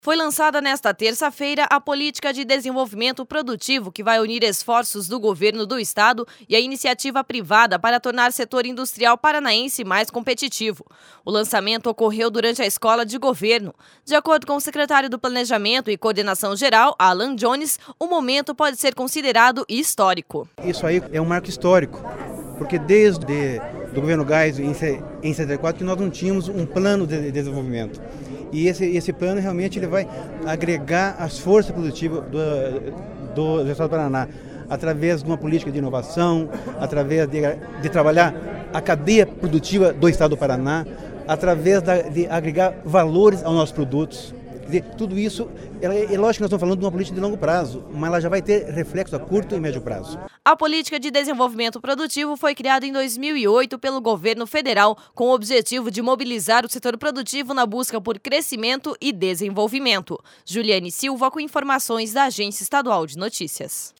Foi lançada nesta terça-feira a Política de Desenvolvimento Produtivo, que vai unir esforços do governo do estado e a iniciativa privada para tornar o setor industrial paranaense mais competitivo. O lançamento ocorreu durante a Escola de Governo. De acordo com o secretário do Planejamento e Coordenação Geral, Alan Jones, o momento pode ser considerado histórico. Isso aí é um marco histórico, porque desde do governo Geis em 74 que nós não tínhamos um plano de desenvolvimento. E esse plano realmente ele vai agregar as forças produtivas do estado do Paraná, através de uma política de inovação, através de trabalhar a cadeia produtiva do estado do Paraná, através de agregar valores aos nossos produtos. Quer dizer, tudo isso, é lógico que nós estamos falando de uma política de longo prazo, mas ela já vai ter reflexo a curto e médio prazo. A Política de Desenvolvimento Produtivo foi criada em 2008 pelo governo federal com o objetivo de mobilizar o setor produtivo na busca por crescimento e desenvolvimento. Juliane Silva com informações da Agência Estadual de Notícias.